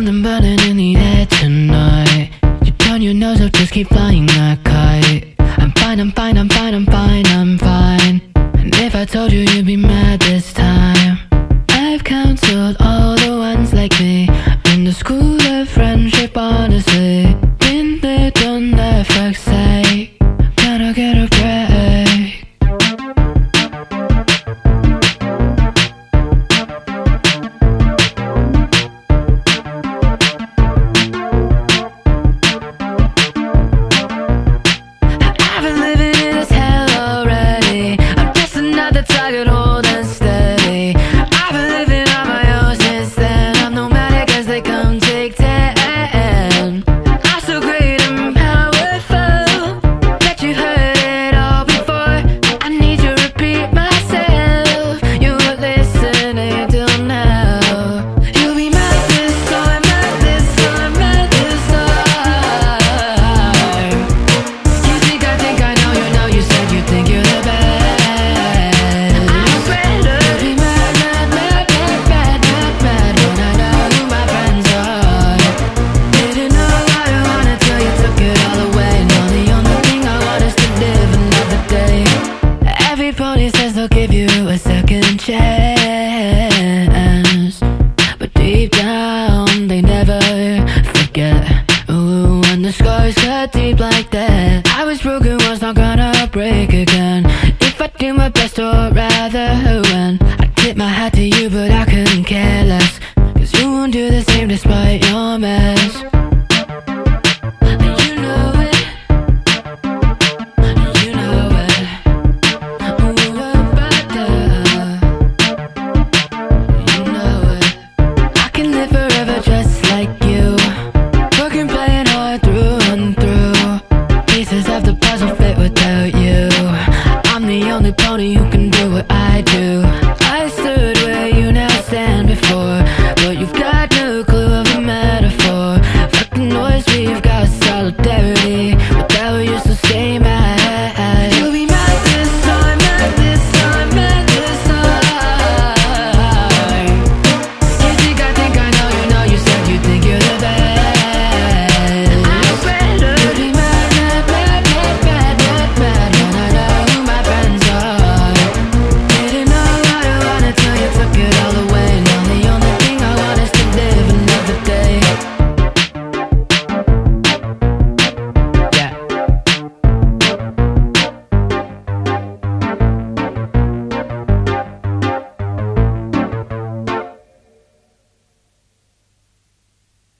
something burning in the air tonight. You turn your nose up, just keep flying that kite. I'm fine, I'm fine, I'm fine, I'm fine, I'm fine. And if I told you you'd be mad this time, I've counseled all the ones like me in the school of friendship, honestly. Been there, done that, fuck's sake. Gotta get a break. I've been living in this hell already. I'm just another target, hold and steady. I've been living on my own since then. I'm nomadic as they come take 10. I'm so great and powerful that you heard it all before. I need to repeat myself. You were listening till now. You'll be mad this time, mad this time, mad this time. You think I know, you know you said you think you're the best. I'm better. Be mad, mad, mad, mad, mad, mad, mad when I know who my friends are. Didn't know what I wanted till you took it all away. No, the only thing I want is to live another day. Everybody says they'll give you a second chance, but deep down they never forget. Ooh, when the scars cut deep like that, I was broken once, not gonna break again. If I do my best, or rather when I tip my hat to you, but I couldn't care less, 'cause you won't do the same despite your mess. You know it. You know it. Ooh, but you know it. I can live forever just like you, working, playing hard through and through. Pieces of the puzzle fit without you. I'm the only pony who can do what I do.